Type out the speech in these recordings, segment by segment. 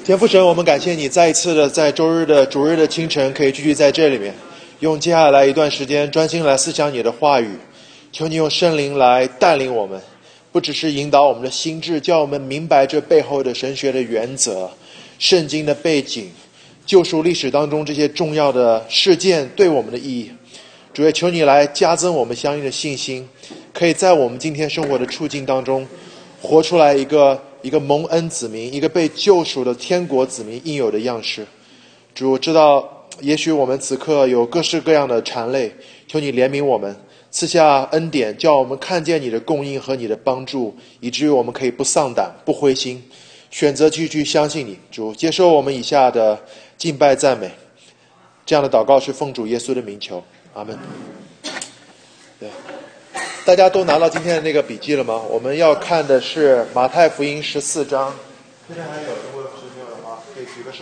天父神，我们感谢你再一次的在周日的主日的清晨可以聚集在这里面，用接下来一段时间专心来思想你的话语。求你用圣灵来带领我们，不只是引导我们的心智，叫我们明白这背后的神学的原则、圣经的背景、救赎历史当中这些重要的事件对我们的意义。主也求你来加增我们相应的信心，可以在我们今天生活的处境当中活出来一个蒙恩子民，一个被救赎的天国子民应有的样式。主知道也许我们此刻有各式各样的缠累，求你怜悯我们，赐下恩典，叫我们看见你的供应和你的帮助，以至于我们可以不丧胆不灰心，选择继续相信你。主接受我们以下的敬拜赞美，这样的祷告是奉主耶稣的名求，阿们。对，大家都拿到今天的那个笔记了吗？我们要看的是马太福音14章。这边还有，如果有朋友的话可以举个手，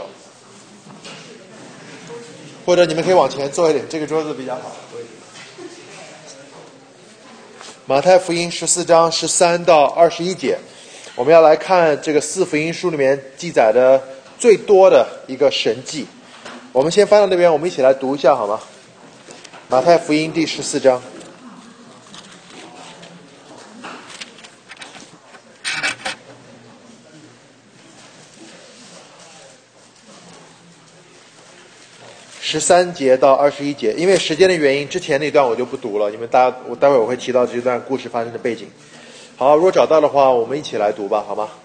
或者你们可以往前坐一点，这个桌子比较好。马太福音14章13到21节，我们要来看这个四福音书里面记载的最多的一个神迹。我们先翻到那边，我们一起来读一下好吗？马太福音第14章。13节到21节，因为时间的原因，之前那段我就不读了，你们我待会儿我会提到这段故事发生的背景。好，如果找到的话，我们一起来读吧，好吗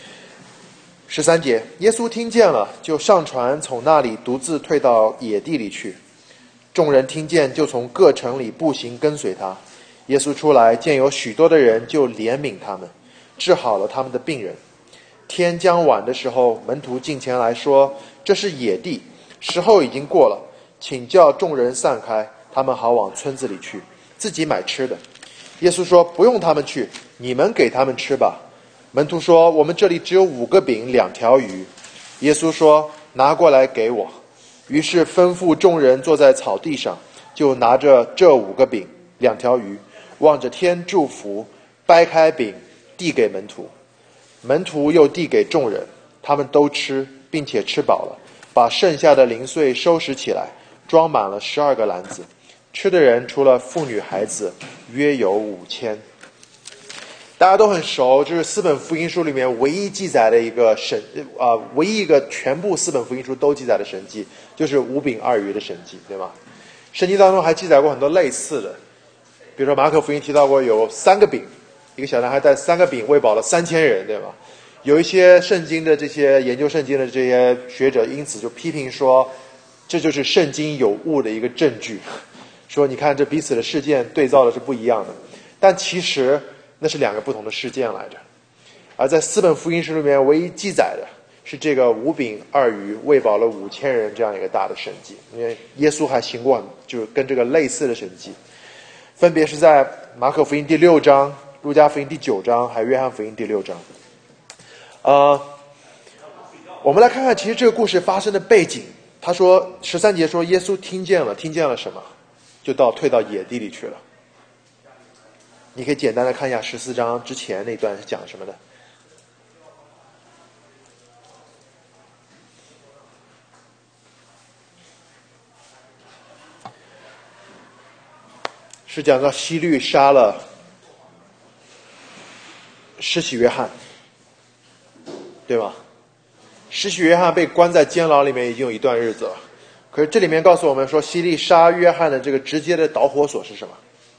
？13节，耶稣听见了，就上船，从那里独自退到野地里去。众人听见，就从各城里步行跟随他。耶稣出来，见有许多的人，就怜悯他们，治好了他们的病人。天将晚的时候，门徒近前来说：“这是野地，时候已经过了，请叫众人散开，他们好往村子里去，自己买吃的。”耶稣说：“不用他们去，你们给他们吃吧。”门徒说：“我们这里只有5个饼2条鱼。”耶稣说：“拿过来给我。”于是吩咐众人坐在草地上，就拿着这5个饼2条鱼，望着天祝福，掰开饼递给门徒。门徒又递给众人，他们都吃，并且吃饱了，把剩下的零碎收拾起来，装满了12个篮子。吃的人除了妇女孩子，约有5000。大家都很熟，这是4本福音书里面唯一记载的一个唯一一个全部4本福音书都记载的神迹，就是5饼2鱼的神迹，对吗？圣经当中还记载过很多类似的，比如说马可福音提到过有3个饼，一个小男孩带3个饼喂饱了3000人，对吗？有一些圣经的这些研究圣经的这些学者因此就批评说，这就是圣经有误的一个证据，说你看这彼此的事件对照的是不一样的，但其实那是2个不同的事件来着。而在4本福音书里面唯一记载的是这个5饼2鱼喂饱了5000人这样一个大的神迹，因为耶稣还行过就是跟这个类似的神迹，分别是在马可福音第6章、路加福音第9章还有约翰福音第6章。我们来看看其实这个故事发生的背景。他说13节说耶稣听见了什么，就退到野地里去了。你可以简单的看一下14章之前那段是讲什么的。是讲到希律杀了施洗约翰，对吗？施洗约翰被关在监牢里面已经有一段日子了，可是这里面告诉我们说，希律杀约翰的这个直接的导火索是什么？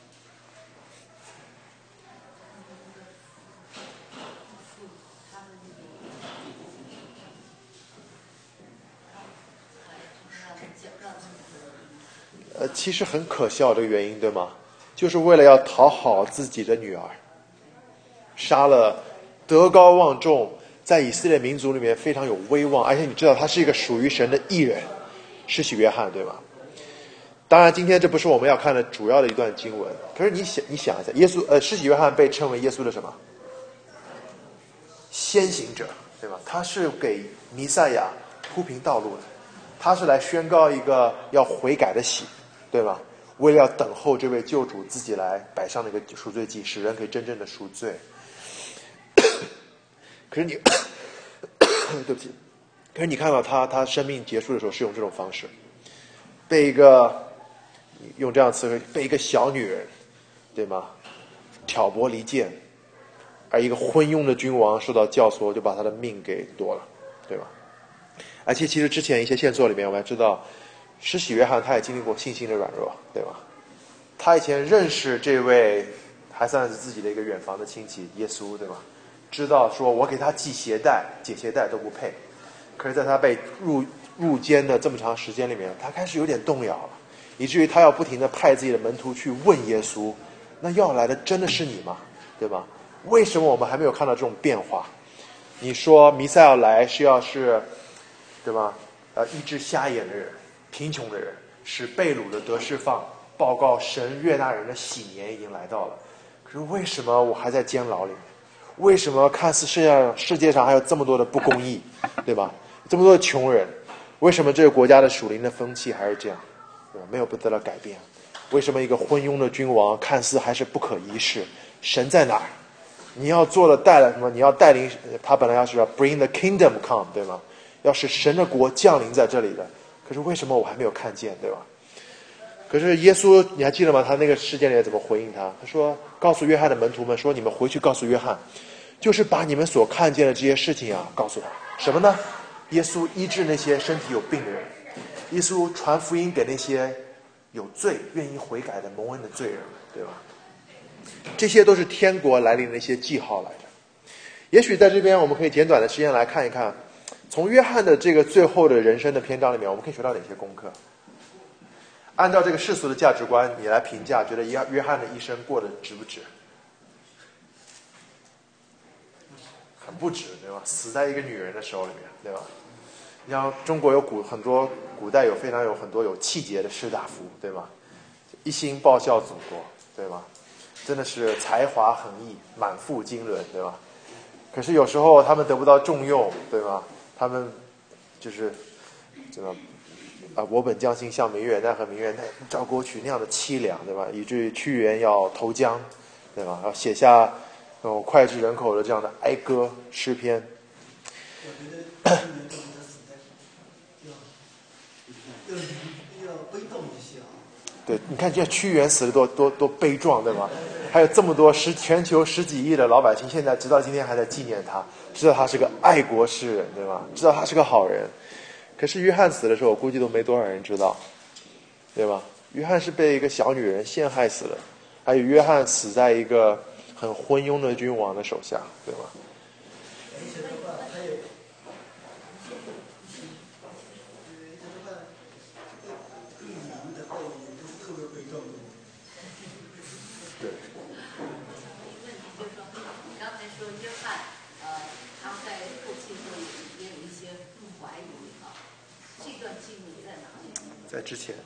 其实很可笑这个原因，对吗？就是为了要讨好自己的女儿，杀了德高望重，在以色列民族里面非常有威望，而且你知道他是一个属于神的义人，施洗约翰，对吧？当然今天这不是我们要看的主要的一段经文，可是你想一下，施洗约翰被称为耶稣的什么？先行者，对吧？他是给弥赛亚铺平道路的，他是来宣告一个要悔改的喜，对吧？为了要等候这位救主自己来摆上那个赎罪祭，使人可以真正的赎罪。可是可是你看到他生命结束的时候是用这种方式，被一个用这样词汇，被一个小女人，对吗？挑拨离间，而一个昏庸的君王受到教唆，就把他的命给夺了，对吧？而且其实之前一些线索里面，我们还知道，施洗约翰他也经历过信心的软弱，对吧？他以前认识这位还算是自己的一个远房的亲戚耶稣，对吧？知道说我给他系鞋带、解鞋带都不配，可是在他被入监的这么长时间里面，他开始有点动摇了，以至于他要不停地派自己的门徒去问耶稣：那要来的真的是你吗？对吧？为什么我们还没有看到这种变化？你说弥赛亚来是要是，对吧？医治瞎眼的人、贫穷的人，使被掳的得释放，报告神悦纳人的喜年已经来到了。可是为什么我还在监牢里面？为什么看似世界上还有这么多的不公义，对吧？这么多的穷人，为什么这个国家的属灵的风气还是这样，对吧？没有得到改变？为什么一个昏庸的君王看似还是不可一世？神在哪儿？你要做的带来什么？你要带领他本来要是要 bring the kingdom come， 对吗？要使神的国降临在这里的。可是为什么我还没有看见，对吧？可是耶稣，你还记得吗？他那个事件里怎么回应他？他说：“告诉约翰的门徒们说，你们回去告诉约翰，就是把你们所看见的这些事情啊，告诉他。什么呢？耶稣医治那些身体有病的人，耶稣传福音给那些有罪、愿意悔改的蒙恩的罪人，对吧？这些都是天国来临的一些记号来的。也许在这边我们可以简短的时间来看一看，从约翰的这个最后的人生的篇章里面，我们可以学到哪些功课？按照这个世俗的价值观，你来评价，觉得约翰的一生过得值不值？很不值，对吧？死在一个女人的手里面，对吧？你像中国有很多古代非常有很多有气节的士大夫，对吧？一心报效祖国，对吧？真的是才华横溢，满腹经纶，对吧？可是有时候他们得不到重用，对吧？他们就是这个我本将心向明月，奈何明月照沟渠那样的凄凉，对吧？以至于屈原要投江，对吧？要写下脍炙人口的这样的哀歌诗篇。我觉得要悲壮一些啊。对，你看这屈原死的多悲壮，对吗？还有这么多全球10几亿的老百姓，现在直到今天还在纪念他，知道他是个爱国诗人，对吧？知道他是个好人。可是约翰死的时候，我估计都没多少人知道，对吧？约翰是被一个小女人陷害死的，还有约翰死在一个很昏庸的君王的手下，对吧？对。 你刚才说约翰，他在后期也有一些不怀疑啊，这段记录在哪里？ 在之前。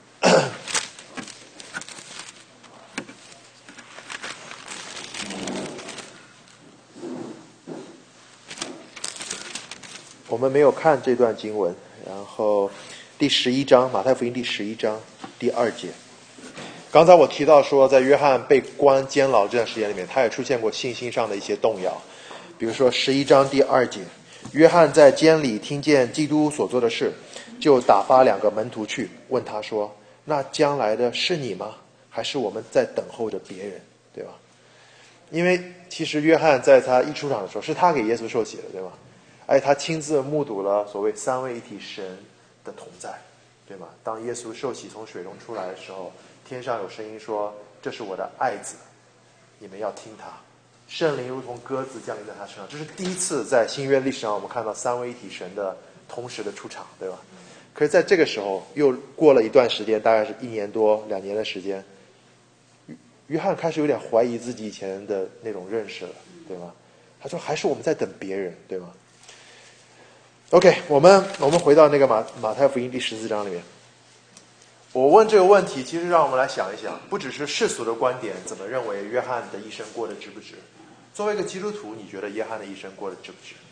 我们没有看这段经文，然后第11章，马太福音第11章第2节。刚才我提到说，在约翰被关监牢这段时间里面，他也出现过信心上的一些动摇。比如说11章第2节，约翰在监里听见基督所做的事，就打发2个门徒去问他说：那将来的是你吗？还是我们在等候着别人，对吧？因为其实约翰在他一出场的时候，是他给耶稣受洗的，对吧？而且他亲自目睹了所谓三位一体神的同在，对吗？当耶稣受洗从水中出来的时候，天上有声音说：这是我的爱子，你们要听他。圣灵如同鸽子降临在他身上，这是第一次在新约历史上我们看到三位一体神的同时的出场，对吧？可是在这个时候又过了一段时间，大概是1年多2年的时间，约翰开始有点怀疑自己以前的那种认识了，对吧？他说还是我们在等别人，对吗？ OK， 我们回到那个马太福音第14章里面。我问这个问题，其实让我们来想一想，不只是世俗的观点怎么认为约翰的一生过得值不值，作为一个基督徒，你觉得约翰的一生过得值不值？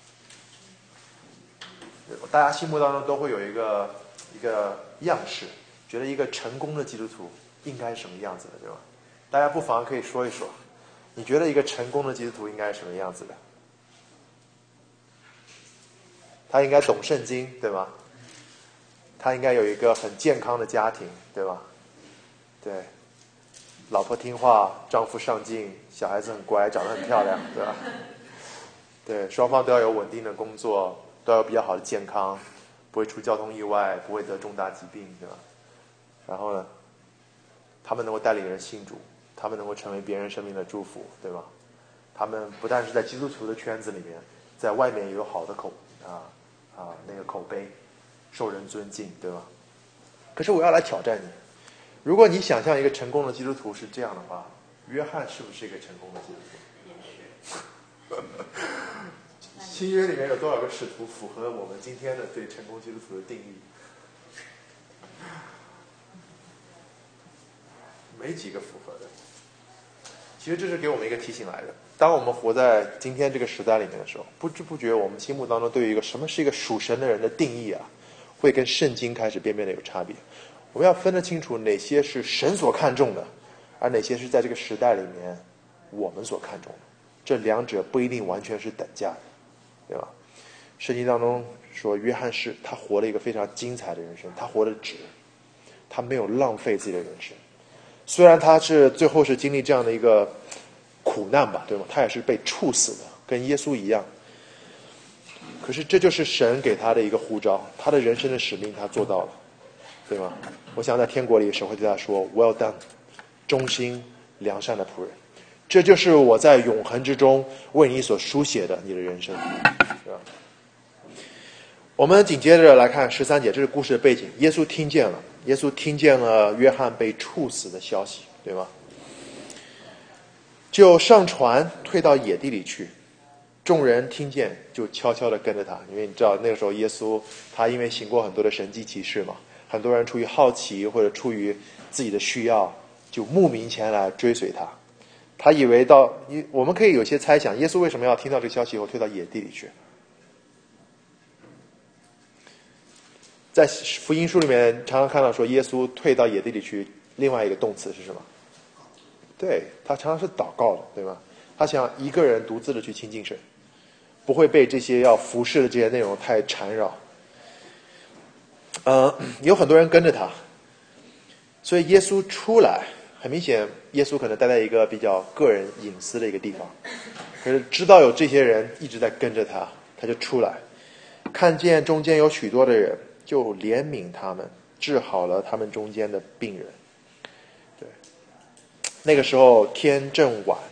大家心目当中都会有一个样式，觉得一个成功的基督徒应该是什么样子的，对吧？大家不妨可以说一说，你觉得一个成功的基督徒应该是什么样子的？ 他应该懂圣经，对吧？他应该有一个很健康的家庭，对吧？对，老婆听话，丈夫上进，小孩子很乖，长得很漂亮，对吧？对，双方都要有稳定的工作，都要有比较好的健康，不会出交通意外，不会得重大疾病，对吧？然后呢，他们能够带领人信主，他们能够成为别人生命的祝福，对吧？他们不但是在基督徒的圈子里面，在外面也有好的口碑，受人尊敬，对吧？可是我要来挑战你，如果你想象一个成功的基督徒是这样的话，约翰是不是一个成功的基督徒？也是。新约里面有多少个使徒符合我们今天的对成功基督徒的定义？没几个符合的。其实这是给我们一个提醒来的，当我们活在今天这个时代里面的时候，不知不觉我们心目当中对于一个什么是一个属神的人的定义啊，会跟圣经开始变得有差别。我们要分得清楚哪些是神所看重的，而哪些是在这个时代里面我们所看重的，这两者不一定完全是等价的，对吧？圣经当中说约翰是他活了一个非常精彩的人生，他活得直，他没有浪费自己的人生。虽然他是最后是经历这样的一个苦难吧，对吗？他也是被处死的，跟耶稣一样。可是这就是神给他的一个呼召，他的人生的使命他做到了，对吗？我想在天国里神会对他说 Well done， 忠心良善的仆人，这就是我在永恒之中为你所书写的你的人生，对吧？我们紧接着来看13节，这是故事的背景。耶稣听见了约翰被处死的消息，对吗？就上船退到野地里去，众人听见就悄悄地跟着他，因为你知道那个时候耶稣他因为行过很多的神迹奇事嘛，很多人出于好奇或者出于自己的需要，就慕名前来追随他。他以为我们可以有些猜想，耶稣为什么要听到这个消息以后退到野地里去？在福音书里面常常看到说耶稣退到野地里去，另外一个动词是什么？对，他常常是祷告的，对吗？他想一个人独自的去亲近神，不会被这些要服侍的这些内容太缠绕。有很多人跟着他，所以耶稣出来，很明显耶稣可能待在一个比较个人隐私的一个地方，可是知道有这些人一直在跟着他，他就出来，看见中间有许多的人，就怜悯他们，治好了他们中间的病人。对，那个时候天正晚，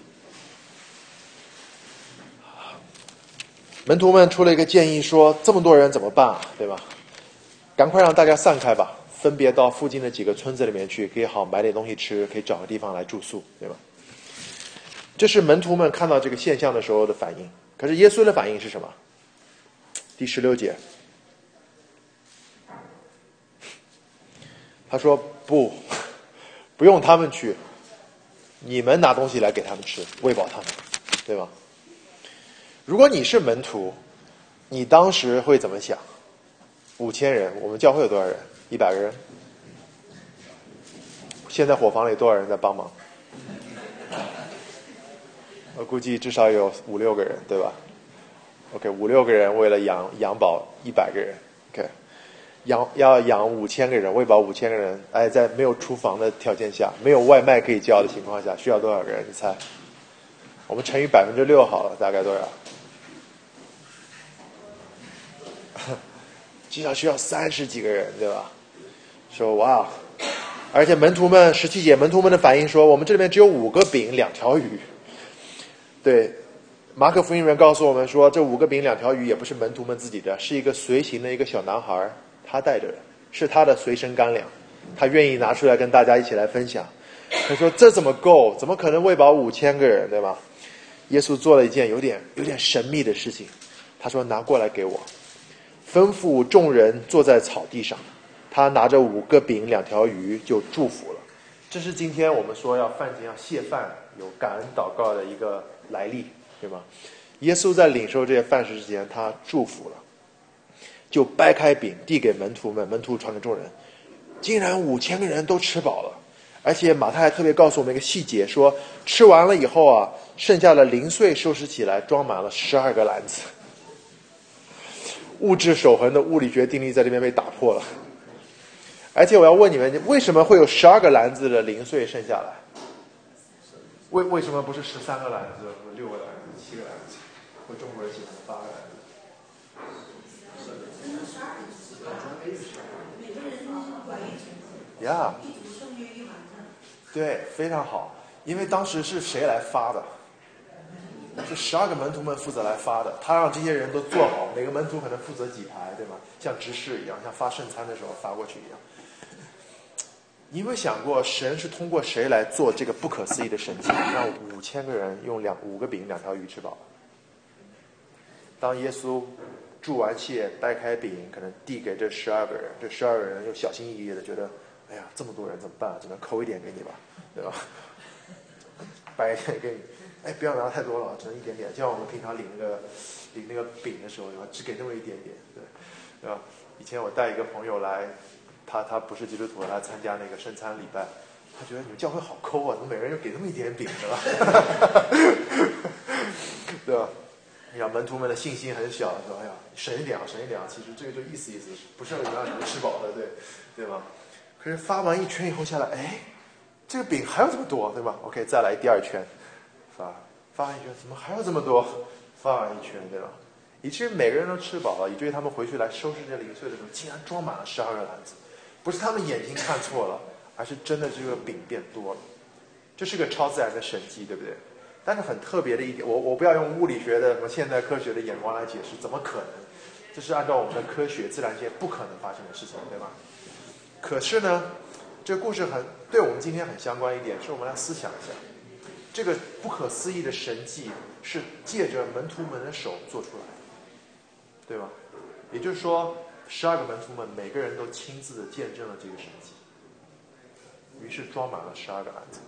门徒们出了一个建议说，这么多人怎么办啊，对吧？赶快让大家散开吧，分别到附近的几个村子里面去，可以好买点东西吃，可以找个地方来住宿，对吧？这是门徒们看到这个现象的时候的反应。可是耶稣的反应是什么？第16节，他说不用他们去，你们拿东西来给他们吃，喂饱他们，对吧？如果你是门徒，你当时会怎么想？5000人，我们教会有多少人？100个人。现在伙房里多少人在帮忙？我估计至少有5-6个人，对吧？ OK， 5-6个人为了养饱100个人 ，OK， 要养5000个人，喂饱5000个人，在没有厨房的条件下，没有外卖可以叫的情况下，需要多少个人？你猜？我们乘以6%好了，大概多少？至少需要30几个人，对吧？说哇，而且门徒们17节，门徒们的反应说，我们这里面只有5个饼2条鱼。对，马可福音里面告诉我们说，这5个饼2条鱼也不是门徒们自己的，是一个随行的一个小男孩，他带着的，是他的随身干粮，他愿意拿出来跟大家一起来分享。他说这怎么够？怎么可能喂饱5000个人，对吧？耶稣做了一件有点神秘的事情，他说拿过来给我，吩咐众人坐在草地上，他拿着5个饼2条鱼就祝福了。这是今天我们说要饭前要谢饭有感恩祷告的一个来历，对吗？耶稣在领受这些饭食之前，他祝福了，就掰开饼递给门徒们，门徒传给众人，竟然5000个人都吃饱了。而且马太还特别告诉我们一个细节，说吃完了以后啊，剩下的零碎收拾起来，装满了12个篮子。 物质守恒的物理学定律在这边被打破了。而且我要问你们，为什么会有12个篮子的零碎剩下来？为什么不是13个篮子、6个篮子、7个篮子？或中国人喜欢8个篮子？呀，对，非常好。因为当时是谁来发的？是12个门徒们负责来发的。他让这些人都坐好，每个门徒可能负责几排，对吗？像执事一样，像发圣餐的时候发过去一样。你有没有想过，神是通过谁来做这个不可思议的神迹，让5000个人用5个饼2条鱼吃饱？当耶稣祝完谢，掰开饼，可能递给这12个人，这12个人又小心翼翼的觉得，哎呀，这么多人怎么办？只能抠一点给你吧，对吧？掰一点给你，哎，不要拿太多了，只能一点点。就像我们平常领那个饼的时候，只给那么一点点，对吧？以前我带一个朋友来，他不是基督徒，来参加那个圣餐礼拜，他觉得你们教会好抠啊，怎么每个人就给那么一点饼，对吧？对吧？你看门徒们的信心很小，说哎呀省一点啊，省一点啊，其实这个就意思，不是让你们吃饱了，对吧？可是发完一圈以后下来，哎，这个饼还有这么多，对吧 ？OK， 再来第2圈，发完一圈，怎么还有这么多？发完一圈，对吧？以至于每个人都吃饱了，以至于他们回去来收拾这零碎的时候，竟然装满了12个篮子。不是他们眼睛看错了，而是真的这个饼变多了。这是个超自然的神迹，对不对？但是很特别的一点，我不要用物理学的什么现代科学的眼光来解释，怎么可能？这是按照我们的科学自然界不可能发生的事情，对吧？可是呢，这个故事对我们今天很相关一点，是我们来思想一下，这个不可思议的神迹是借着门徒们的手做出来的，对吧？也就是说，12个门徒们每个人都亲自的见证了这个神迹，于是装满了12个篮子。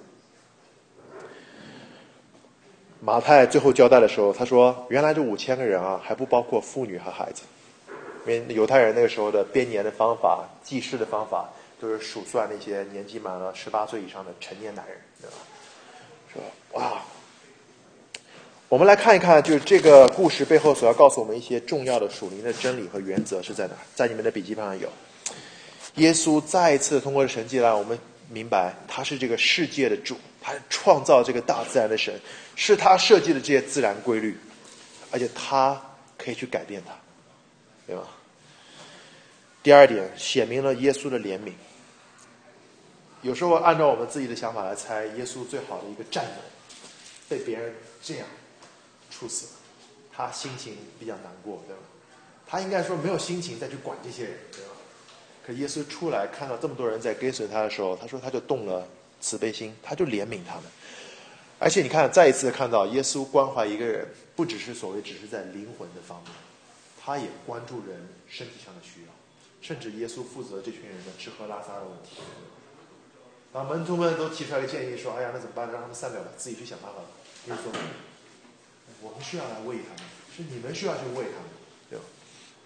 马太最后交代的时候，他说：“原来这5000个人啊，还不包括妇女和孩子，因为犹太人那个时候的编年的方法、记事的方法，都是数算那些年纪满了18岁以上的成年男人，对吧？”说哇，我们来看一看，就是这个故事背后所要告诉我们一些重要的属灵的真理和原则是在哪？在你们的笔记本上有。耶稣再一次通过神迹让我们明白，他是这个世界的主，他是创造这个大自然的神，是他设计的这些自然规律，而且他可以去改变它，对吧？第2点，显明了耶稣的怜悯。有时候按照我们自己的想法来猜，耶稣最好的一个战友被别人这样处死了，他心情比较难过，对吧？他应该说没有心情再去管这些人，对吧？可耶稣出来看到这么多人在跟随他的时候，他说他就动了慈悲心，他就怜悯他们。而且你看，再一次看到耶稣关怀一个人，不只是只是在灵魂的方面，他也关注人身体上的需要，甚至耶稣负责这群人的吃喝拉撒的问题。当门徒们都提出来建议说：“哎呀，那怎么办？让他们散了吧，自己去想办法。”耶稣说：“我们需要来喂他们，是你们需要去喂他们，对吧？”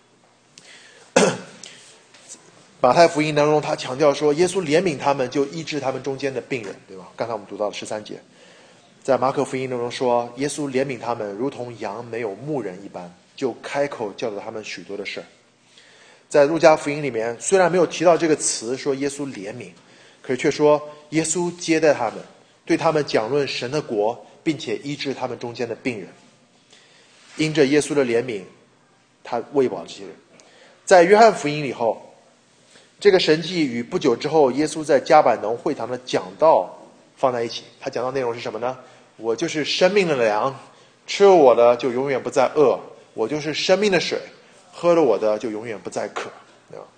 马太福音当中，他强调说，耶稣怜悯他们，就医治他们中间的病人，对吧？刚才我们读到了13节。在马可福音当中说，耶稣怜悯他们，如同羊没有牧人一般，就开口教导他们许多的事儿。在路加福音里面，虽然没有提到这个词说耶稣怜悯，可是却说耶稣接待他们，对他们讲论神的国，并且医治他们中间的病人。因着耶稣的怜悯，他喂饱这些人。在约翰福音里后，这个神迹与不久之后耶稣在迦百农会堂的讲道放在一起。他讲到内容是什么呢？我就是生命的粮，吃了我的就永远不再饿，我就是生命的水，喝了我的就永远不再渴，对吧？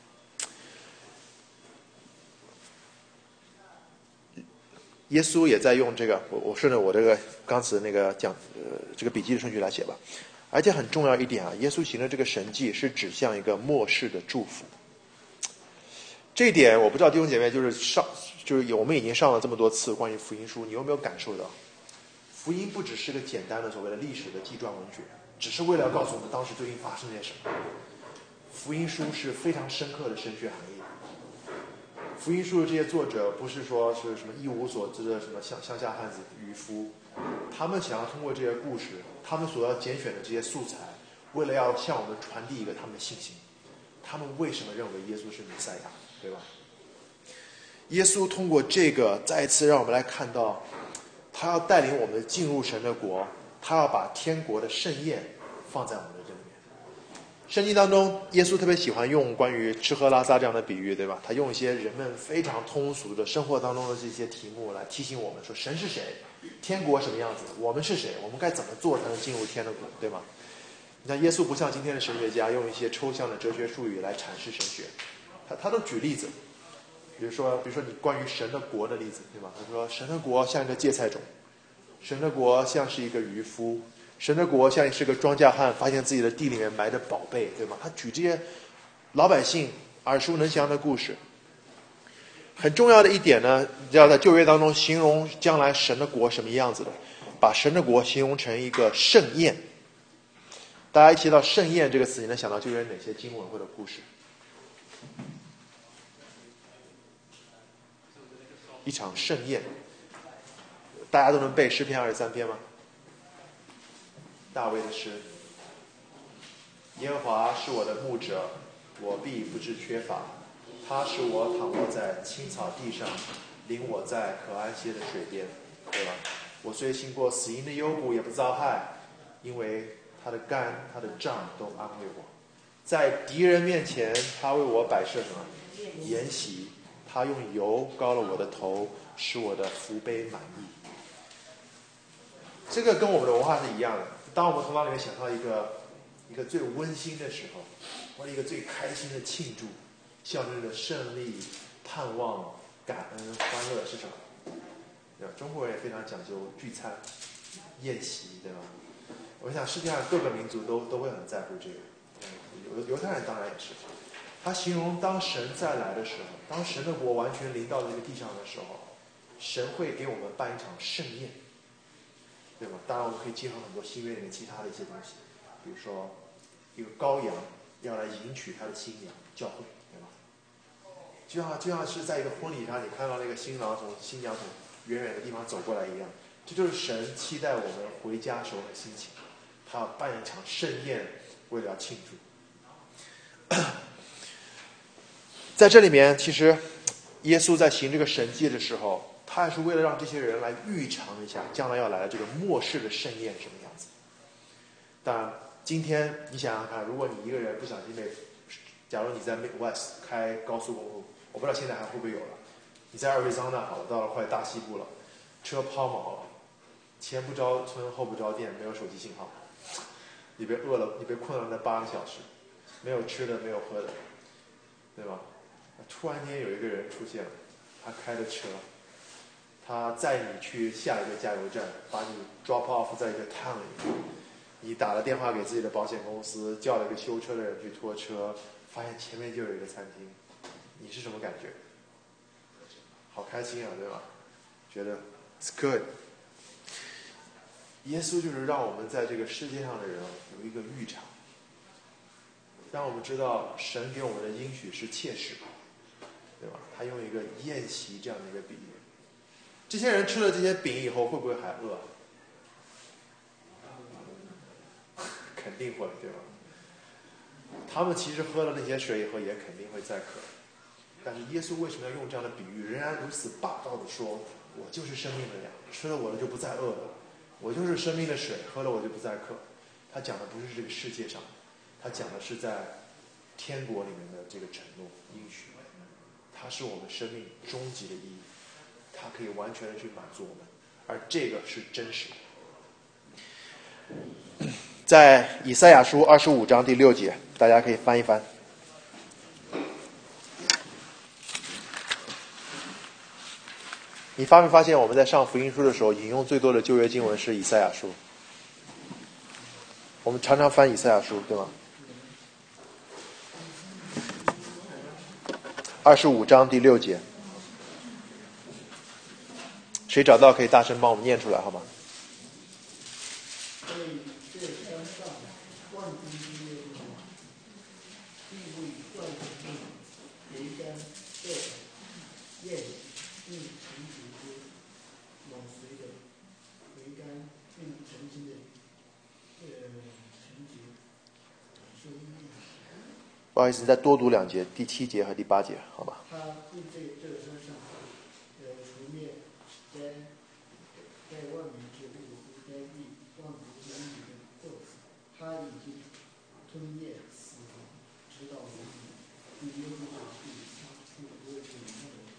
耶稣也在用这个，我顺着我这个刚才那个这个笔记的顺序来写吧。而且很重要一点啊，耶稣行的这个神迹是指向一个末世的祝福。这一点我不知道弟兄姐妹就是我们已经上了这么多次关于福音书，你有没有感受到？福音不只是个简单的所谓的历史的纪传文学，只是为了告诉我们当时究竟发生了什么。福音书是非常深刻的神学含义。福音书的这些作者不是说是什么一无所知的什么乡下汉子渔夫，他们想要通过这些故事，他们所要拣选的这些素材， 为了要向我们传递一个他们的信心。他们为什么认为耶稣是弥赛亚，对吧？耶稣通过这个再一次让我们来看到，他要带领我们进入神的国，他要把天国的盛宴放在我们的这里面。圣经当中，耶稣特别喜欢用关于吃喝拉撒这样的比喻，对吧？他用一些人们非常通俗的生活当中的这些题目来提醒我们说，神是谁，天国什么样子，我们是谁，我们该怎么做才能进入天的国，对吗？你看耶稣不像今天的神学家用一些抽象的哲学术语来阐释神学，他都举例子，比如说你关于神的国的例子，对吧？他说神的国像一个芥菜种，神的国像是一个渔夫，神的国像是个庄稼汉发现自己的地里面埋着宝贝，对吗？他举这些老百姓耳熟能详的故事。很重要的一点呢，你知道在旧约当中形容将来神的国什么样子的，把神的国形容成一个盛宴。大家一提到盛宴这个词，你能想到旧约哪些经文或者故事？一场盛宴，大家都能背诗篇23篇吗？大卫的诗，耶和华是我的牧者，我必不致缺乏。他使我躺卧在青草地上，领我在可安歇的水边，对吧？我虽行过死荫的幽谷，也不遭害，因为他的竿他的杖都安慰我。在敌人面前，他为我摆设什么？筵席。他用油膏了我的头，使我的福杯满溢。这个跟我们的文化是一样的。当我们头脑里面想到一个最温馨的时候，或者一个最开心的庆祝，象征着胜利、盼望、感恩、欢乐是什么？对吧？中国人也非常讲究聚餐、宴席，对吧？我想世界上各个民族都会很在乎这个。犹太人当然也是。他形容当神再来的时候，当神的国完全临到这个地上的时候，神会给我们办一场盛宴，对吧？当然我们可以结合很多新约里面其他的一些东西，比如说一个羔羊要来迎娶他的新娘教会，对吧？就像是在一个婚礼上，你看到那个新郎从新娘从远远的地方走过来一样，这就是神期待我们回家时候的心情。他要办一场盛宴，为了要庆祝。在这里面，其实耶稣在行这个神迹的时候，他也是为了让这些人来预尝一下将来要来的这个末世的盛宴什么样子。当然，今天你想想看，如果你一个人不小心假如你在 Midwest 开高速公路，我不知道现在还会不会有了。你在Arizona好了，到了快大西部了，车抛锚了，前不着村后不着店，没有手机信号，你被饿了，你被困了那8个小时，没有吃的，没有喝的，对吧？突然间有一个人出现了，他开着车，他载你去下一个加油站，把你 drop off 在一个 town 里面。你打了电话给自己的保险公司，叫了一个修车的人去拖车，发现前面就有一个餐厅，你是什么感觉？好开心啊，对吧？觉得 it's good。耶稣就是让我们在这个世界上的人有一个预尝，让我们知道神给我们的应许是切实的，对吧？他用一个宴席这样的一个比喻，这些人吃了这些饼以后会不会还饿？肯定会，对吧？他们其实喝了那些水以后也肯定会再渴，但是耶稣为什么要用这样的比喻，仍然如此霸道的说，我就是生命的粮，吃了我了就不再饿了，我就是生命的水，喝了我就不再渴。他讲的不是这个世界上，他讲的是在天国里面的这个承诺应许，它是我们生命终极的意义，它可以完全的去满足我们，而这个是真实的。在以赛亚书25章第6节，大家可以翻一翻。你发没发现我们在上福音书的时候引用最多的旧约经文是以赛亚书？我们常常翻以赛亚书，对吗？25章第6节，谁找到可以大声帮我们念出来好吗？ 不好意思，你再多读2节，第7节和第8节，好吧？ 他并在这山上除灭在外面之物和在地万族人里的咒诅，他已经吞灭死亡，直到永远。对耶和华必杀父为子民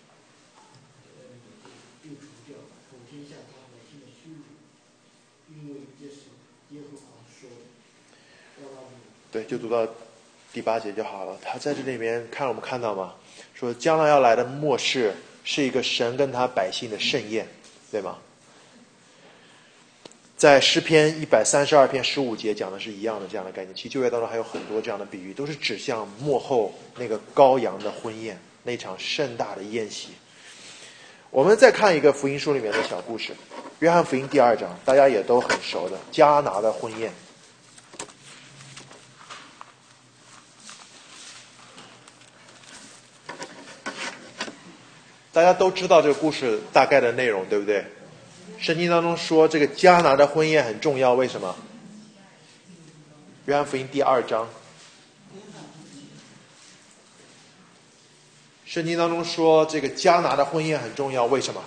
又除掉，普天下他百姓的羞辱，因为这是耶和华说的。 对，就读到第8节就好了。他在这里面我们看到吗？说将来要来的末世是一个神跟他百姓的盛宴，对吗？在诗篇132篇15节讲的是一样的这样的概念。其实旧约当中还有很多这样的比喻，都是指向末后那个羔羊的婚宴，那场盛大的宴席。我们再看一个福音书里面的小故事，约翰福音第2章，大家也都很熟的迦拿的婚宴。大家都知道这个故事大概的内容，对不对？圣经当中说这个迦拿的婚宴很重要，为什么？约翰福音第2章，圣经当中说这个迦拿的婚宴很重要，为什么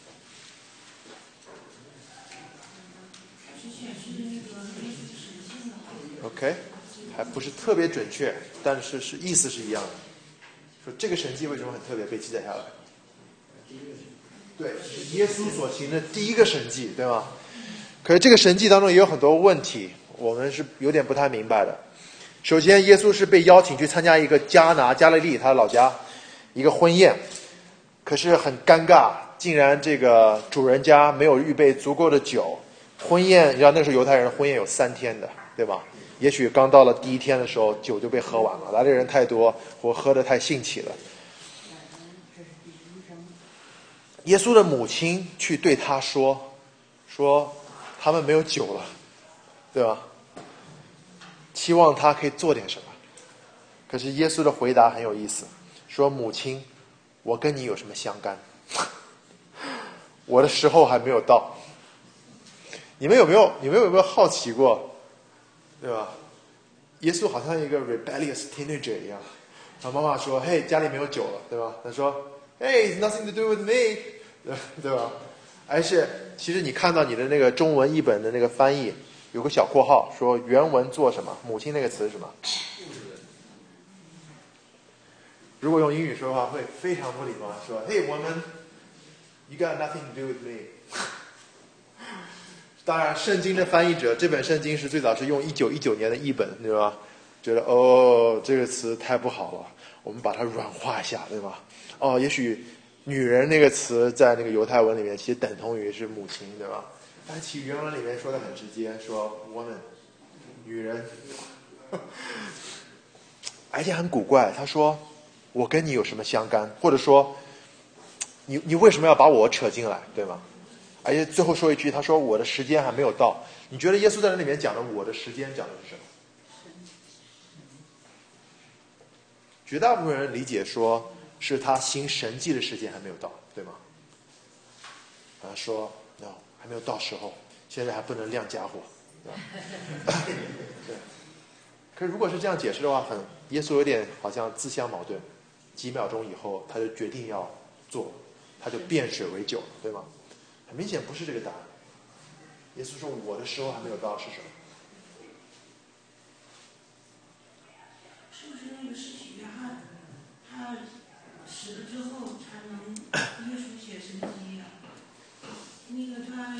？OK， 还不是特别准确，但是意思是一样的。说这个神迹为什么很特别被记载下来？对，是耶稣所行的第一个神迹，对吗？可是这个神迹当中也有很多问题，我们是有点不太明白的。首先，耶稣是被邀请去参加一个加利利他的老家一个婚宴，可是很尴尬，竟然这个主人家没有预备足够的酒。婚宴，你知道那时候犹太人的婚宴有3天的，对吧？也许刚到了第1天的时候，酒就被喝完了，来的人太多，或喝得太兴起了。耶稣的母亲去对他说他们没有酒了，对吧？期望他可以做点什么。可是耶稣的回答很有意思，说母亲，我跟你有什么相干？我的时候还没有到。你们有没有好奇过，对吧？耶稣好像一个 rebellious teenager 一样，然后妈妈说，嘿，家里没有酒了，对吧？他说，Hey, nothing to do with me， 对吧？而且其实你看到你的那个中文译本的那个翻译有个小括号，说原文做什么？母亲那个词是什么？如果用英语说的话，会非常不礼貌，说 Hey woman, you got nothing to do with me。当然，圣经的翻译者，这本圣经是最早是用1919年的译本，对吧？觉得这个词太不好了，我们把它软化一下，对吧？也许女人那个词在那个犹太文里面其实等同于是母亲，对吧？但其实原文里面说的很直接，说 woman， 女人，而且很古怪，他说我跟你有什么相干，或者说你为什么要把我扯进来，对吗？而且最后说一句，他说我的时间还没有到。你觉得耶稣在这里面讲的我的时间讲的是什么？绝大部分人理解说是他行神迹的时间还没有到，对吗？他说 no， 还没有到时候，现在还不能亮家伙，对吧？对。可是如果是这样解释的话，耶稣有点好像自相矛盾。几秒钟以后，他就决定要做，他就变水为酒，对吗？很明显不是这个答案。耶稣说我的时候还没有到是什么？ 是不是那个施洗约翰他死了之后才能耶稣写神迹啊？那个他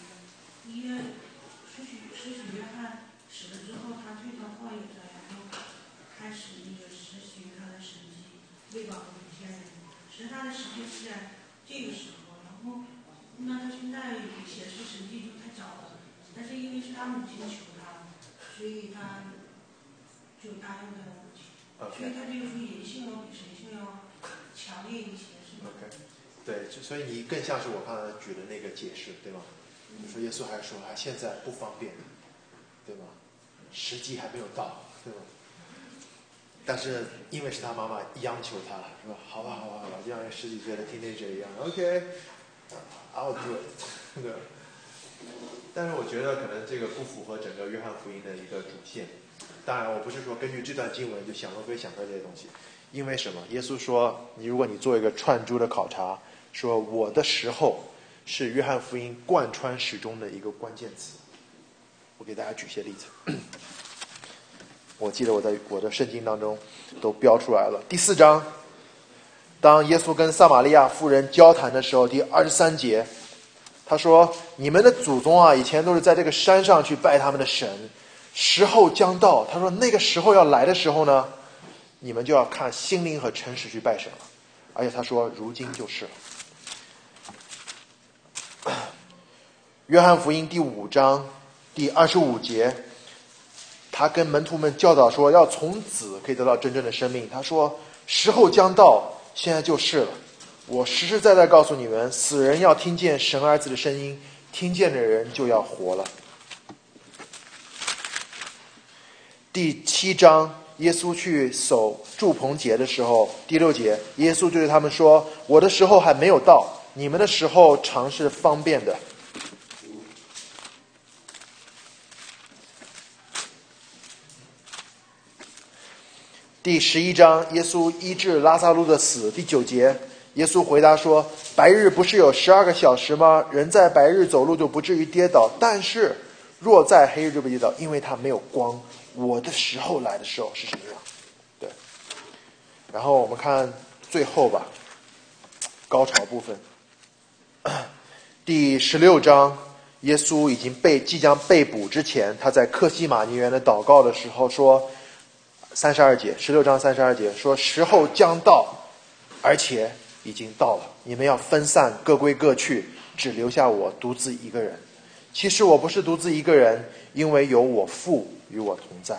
施洗约翰死了之后，他退到旷野上，然后开始那个实行他的神迹，喂饱了5000人。其实他的时间是在这个时候，然后那他现在显示神迹就太早了，但是因为是他母亲求他，所以他就答应他的母亲。所以他这个属于人性要比神性要强烈一些，是吧？ OK， 对，所以你更像是我刚才举的那个解释，对吗？就说耶稣还说现在不方便，对吗？时机还没有到，对吗？但是因为是他妈妈央求他，说好吧，就像10几岁的 teenager 一样 ，OK，I'll do it， 对。但是我觉得可能这个不符合整个约翰福音的一个主线。 当然我不是说根据这段经文就想都可以想出来这些东西，因为什么？耶稣说，如果你做一个串珠的考察，说我的时候是约翰福音贯穿始终的一个关键词。我给大家举些例子，我记得我在我的圣经当中都标出来了。第4章，当耶稣跟撒玛利亚妇人交谈的时候，第23节，他说：你们的祖宗啊，以前都是在这个山上去拜他们的神，时候将到，他说那个时候要来的时候呢，你们就要看心灵和诚实去拜神了。而且他说如今就是了。约翰福音第5章第25节，他跟门徒们教导说，要从子可以得到真正的生命。他说时候将到，现在就是了。我实实在在告诉你们，死人要听见神儿子的声音，听见的人就要活了。第7章，耶稣去守住棚节的时候，第6节，耶稣对他们说，我的时候还没有到，你们的时候常是方便的。第11章，耶稣医治拉撒路的死。第9节，耶稣回答说，白日不是有12个小时吗？人在白日走路就不至于跌倒，但是若在黑日就被跌倒，因为他没有光。我的时候来的时候是什么样？对。然后我们看最后吧，高潮部分。第16章，耶稣即将被捕之前，他在客西马尼园的祷告的时候说，32节，16章32节说，时候将到，而且已经到了，你们要分散，各归各去，只留下我独自一个人。其实我不是独自一个人，因为有我父与我同在。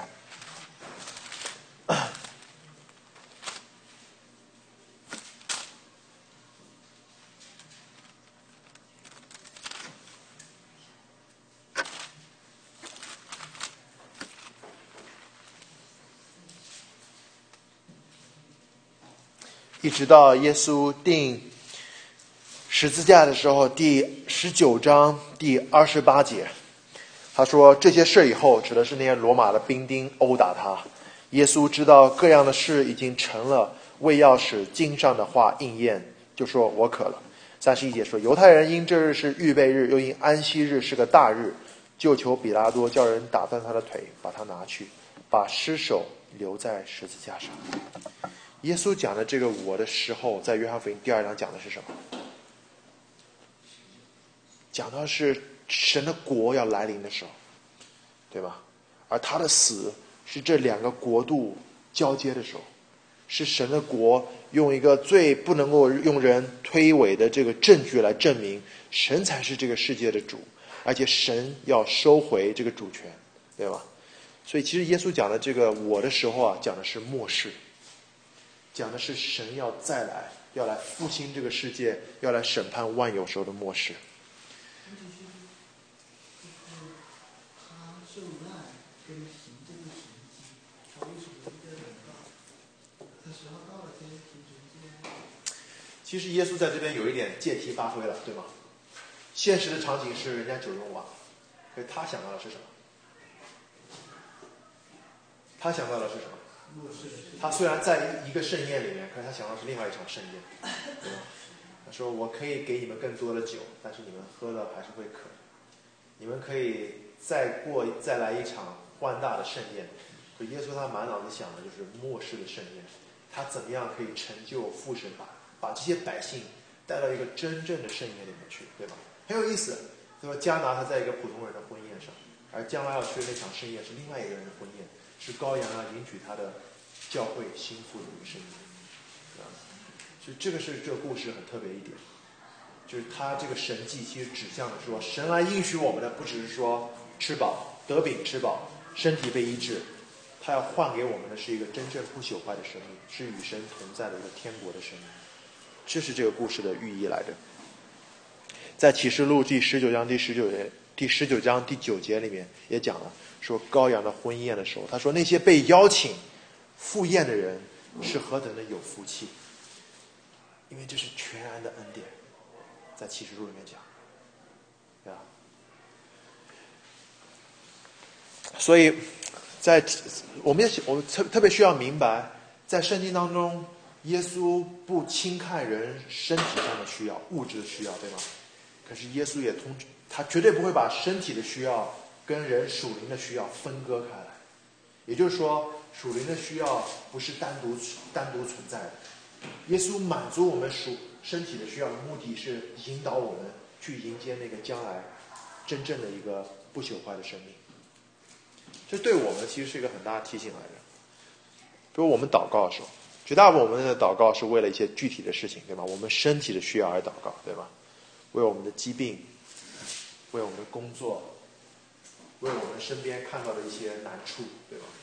一直到耶稣钉十字架的时候，第19章第28节，他说这些事以后，指的是那些罗马的兵丁殴打他。耶稣知道各样的事已经成了，为要使经上的话应验，就说我渴了。31节说，犹太人因这日是预备日，又因安息日是个大日，就求比拉多叫人打断他的腿，把他拿去，把尸首留在十字架上。耶稣讲的这个我的时候，在约翰福音第2章讲的是什么？讲到是神的国要来临的时候，对吧？而他的死是这2个国度交接的时候，是神的国用一个最不能够用人推诿的这个证据来证明神才是这个世界的主，而且神要收回这个主权，对吧？所以其实耶稣讲的这个我的时候啊，讲的是末世，讲的是神要再来，要来复兴这个世界，要来审判万有时候的末世。 他受难跟行这个神迹，他为什么一个人到？他时候到了才行神迹。 其实耶稣在这边有一点借题发挥了，对吗？现实的场景是人家酒用完，可是他想到的是什么？他想到的是什么？他虽然在一个盛宴里面，可是他想到是另外一场盛宴，对吧？他说我可以给你们更多的酒，但是你们喝了还是会渴，你们可以再来一场欢大的盛宴。可耶稣他满脑子想的就是末世的盛宴，他怎么样可以成就父神，把这些百姓带到一个真正的盛宴里面去，对吧？很有意思。他说迦拿他在一个普通人的婚宴上，而将来要去的那场盛宴是另外一个人的婚宴，是羔羊要迎娶他的教会心腹的一个盛宴，对吧？所以这个是这个故事很特别一点，就是他这个神迹其实指向的说，神来应许我们的不只是说吃饱得饼吃饱，身体被医治，他要换给我们的是一个真正不朽坏的生命，是与神同在的一个天国的生命。这是这个故事的寓意来的。在启示录第19章第19章第9节里面也讲了，说羔羊的婚宴的时候，他说那些被邀请赴宴的人是何等的有福气，因为这是全然的恩典，在启示录里面讲，对吧？所以我们特别需要明白，在圣经当中，耶稣不轻看人身体上的需要、物质的需要，对吗？可是耶稣他绝对不会把身体的需要跟人属灵的需要分割开来。也就是说，属灵的需要不是单独存在的。耶稣满足我们身体的需要的目的是引导我们去迎接那个将来真正的一个不朽坏的生命。这对我们其实是一个很大的提醒来着。比如我们祷告的时候，绝大部分我们的祷告是为了一些具体的事情，对吧？我们身体的需要而祷告，对吧？为我们的疾病，为我们的工作，为我们身边看到的一些难处，对吧？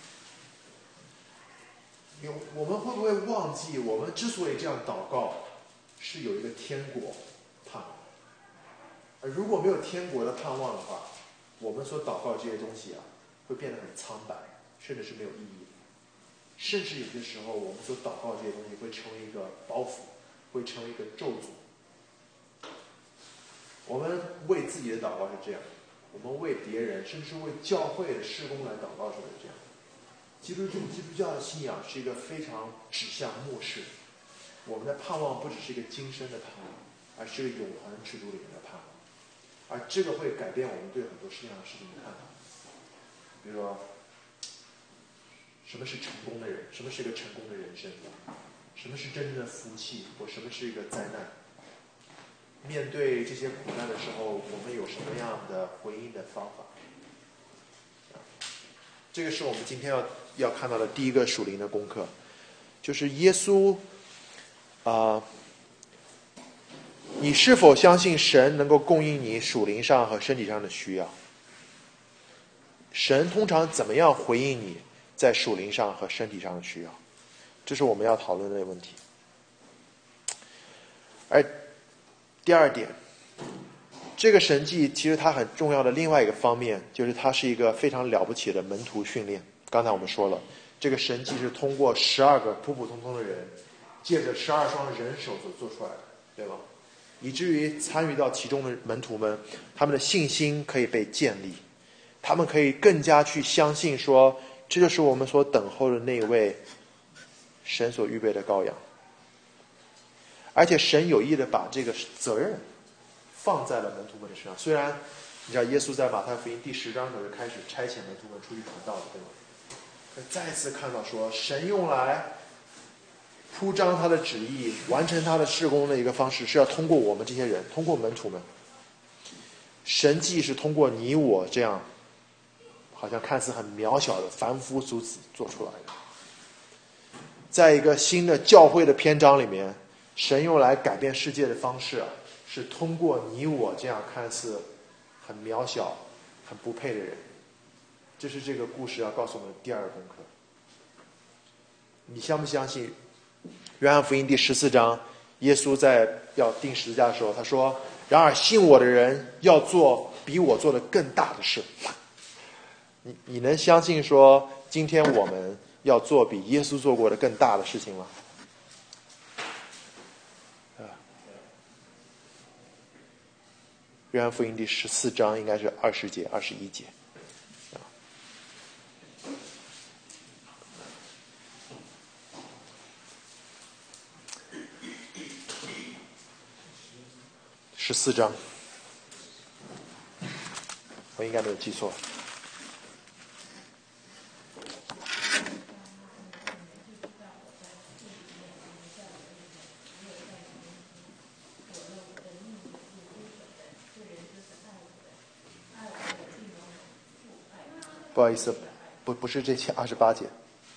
我们会不会忘记，我们之所以这样祷告，是有一个天国盼望？而如果没有天国的盼望的话，我们所祷告这些东西会变得很苍白，甚至是没有意义的。甚至有些时候，我们所祷告这些东西会成为一个包袱，会成为一个咒诅。我们为自己的祷告是这样，我们为别人，甚至是为教会的事工来祷告时是这样。基督教的信仰是一个非常指向末世，我们的盼望不只是一个今生的盼望，而是一个永恒制度里面的盼望。而这个会改变我们对很多世界上的事情的看法。比如说，什么是成功的人？什么是一个成功的人生？什么是真正的福气？或什么是一个灾难？面对这些苦难的时候，我们有什么样的回应的方法？这个是我们今天要看到的第一个属灵的功课，就是耶稣你是否相信神能够供应你属灵上和身体上的需要？神通常怎么样回应你在属灵上和身体上的需要？这是我们要讨论的问题。而第二点，这个神迹其实它很重要的另外一个方面，就是它是一个非常了不起的门徒训练。刚才我们说了，这个神迹是通过12个普普通通的人，借着12双人手所做出来的，对吧？以至于参与到其中的门徒们，他们的信心可以被建立，他们可以更加去相信说，这就是我们所等候的那位神所预备的羔羊。而且神有意的把这个责任放在了门徒们的身上。虽然你知道耶稣在马太福音第10章的时候就开始差遣门徒们出去传道的，对吗？可再次看到说，神用来铺张他的旨意，完成他的事工的一个方式，是要通过我们这些人，通过门徒们。神迹是通过你我这样好像看似很渺小的凡夫俗子做出来的。在一个新的教会的篇章里面，神用来改变世界的方式是通过你我这样看似很渺小、很不配的人。这是这个故事要告诉我们的第二个功课。你相不相信约翰福音第14章，耶稣在要钉十字架的时候，他说：“然而信我的人要做比我做的更大的事。”你能相信说，今天我们要做比耶稣做过的更大的事情吗？约翰福音第14章应该是20节、21节。14章，我应该没有记错。不好意思，不是这些28节，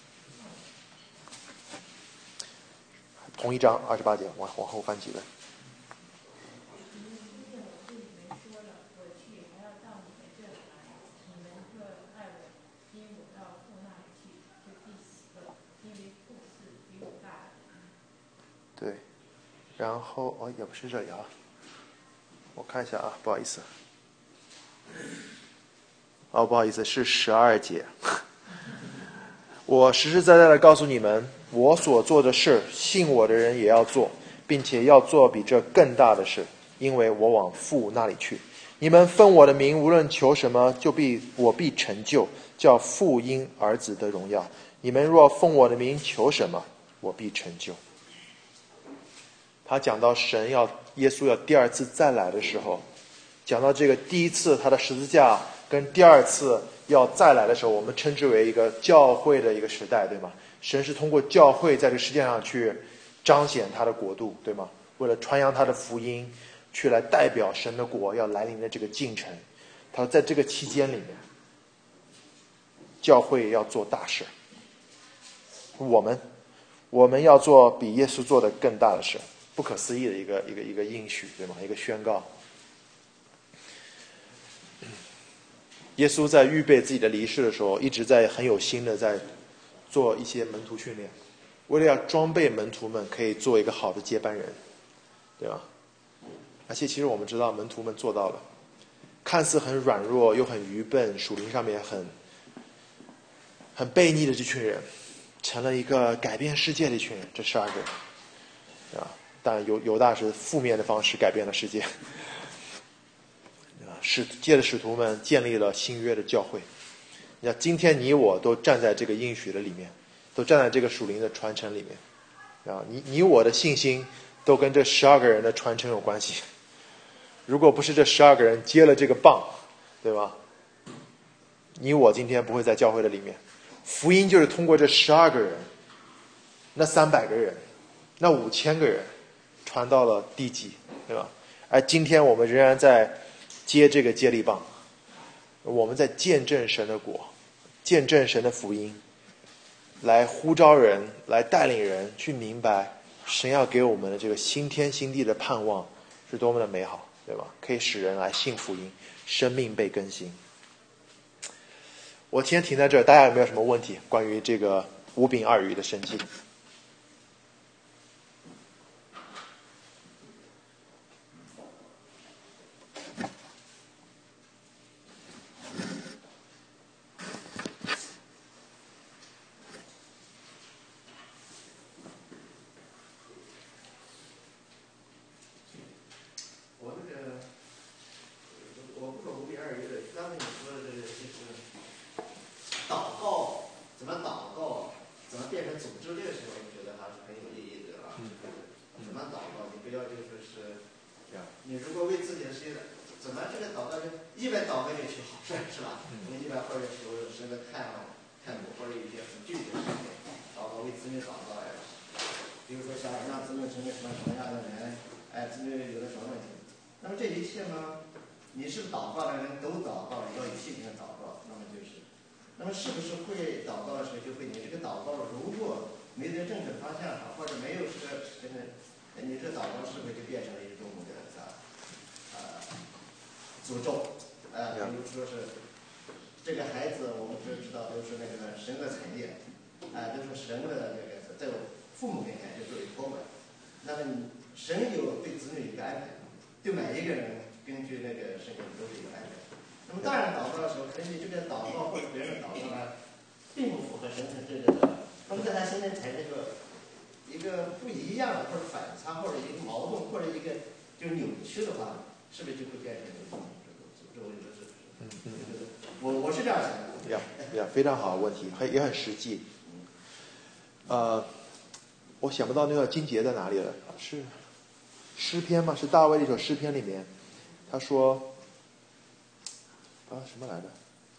同一章28节，往后翻几个。对，然后也不是这里啊，我看一下啊，不好意思。不好意思，是12节。我实实在在的告诉你们，我所做的事，信我的人也要做，并且要做比这更大的事，因为我往父那里去。你们奉我的名无论求什么，我必成就， 叫父因儿子的荣耀。你们若奉我的名求什么，我必成就。他讲到耶稣要第二次再来的时候，讲到这个第一次他的十字架跟第二次要再来的时候，我们称之为一个教会的一个时代，对吗？神是通过教会在这个世界上去彰显他的国度，对吗？为了传扬他的福音，去来代表神的国要来临的这个进程。他在这个期间里面，教会要做大事，我们要做比耶稣做的更大的事，不可思议的一个应许，对吗？一个宣告。耶稣在预备自己的离世的时候，一直在很有心的在做一些门徒训练，为了要装备门徒们可以做一个好的接班人，对吧？而且其实我们知道门徒们做到了，看似很软弱又很愚笨，属灵上面很悖逆的这群人，成了一个改变世界的一群人，这12个人，对吧？但犹大是负面的方式改变了世界，借着使徒们建立了新约的教会。你看，今天你我都站在这个应许的里面，都站在这个属灵的传承里面，啊，你我的信心都跟这12个人的传承有关系。如果不是这12个人接了这个棒，对吧？你我今天不会在教会的里面。福音就是通过这12个人，那300个人，那5000个人，传到了地极，对吧？而今天我们仍然在接这个接力棒，我们在见证神的国，见证神的福音，来呼召人，来带领人去明白神要给我们的这个新天新地的盼望是多么的美好，对吧？可以使人来信福音，生命被更新。我今天停在这儿，大家有没有什么问题关于这个5饼2鱼的神迹？ 我不懂5饼2鱼的，刚才你说的这个就是祷告，怎么祷告，怎么变成组织，这个时候我觉得还是很有意义的啊。怎么祷告，你不要就说是，你如果为自己的事情，怎么这个祷告就一般祷告就求好事是吧？你一般或者求神的看顾，或者一些很具体的事情，祷告为子女祷告呀，比如说想让子女成为什么样的人，子女有了什么问题，那么这一切呢？你是祷告的人都祷告，要有信心的祷告，那么是不是会祷告的时候就会你这个祷告如果没得正确方向上，或者没有这个你这祷告是不是就变成了一种诅咒？比如说是这个孩子，我们知道都是那个神的产业，都是神的那个在父母面前就作为托管。那么神有对子女一个安排，对每一个人。根据那个圣经都是有安排。那么当然祷告的时候，可能你这个祷告或者别人的祷告呢，并不符合神的这个，那么在他心里产生一个不一样的或者反差或者一个矛盾或者一个就是扭曲的话，是不是就会变成一种诅咒？我是这样想的。 非常好的问题，也很实际。我想不到那个经节在哪里了，是诗篇吗？是大卫的一首诗篇里面。他说什么来着？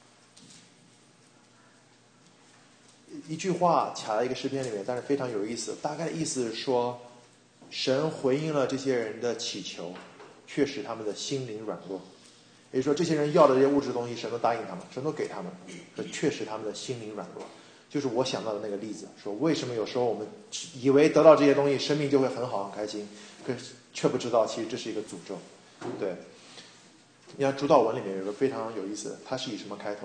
一句话卡在一个诗篇里面，但是非常有意思。大概的意思是说，神回应了这些人的祈求，却使他们的心灵软弱。也就是说，这些人要的这些物质东西，神都答应他们，神都给他们，却使他们的心灵软弱。就是我想到的那个例子，说为什么有时候我们以为得到这些东西，生命就会很好很开心，可是却不知道其实这是一个诅咒。对。你看主祷文里面有个非常有意思的，它是以什么开头？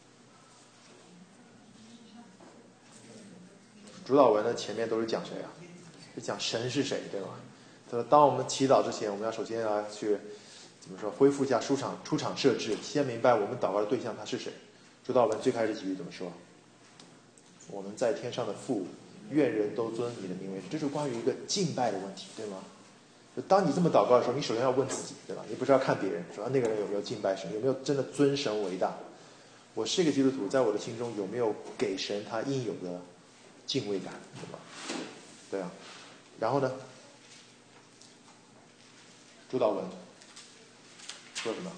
主祷文的前面都是讲谁啊？是讲神是谁，对吧？他说，当我们祈祷之前，我们要首先要去怎么说，恢复一下出场设置，先明白我们祷告的对象他是谁。主祷文最开始几句怎么说？我们在天上的父，愿人都尊你的名为圣。这是关于一个敬拜的问题，对吗？当你这么祷告的时候，你首先要问自己，对吧？你不是要看别人，说那个人有没有敬拜神，有没有真的尊神为大。 我是一个基督徒，在我的心中有没有给神他应有的敬畏感，对吧？对啊。然后呢，主导文说什么？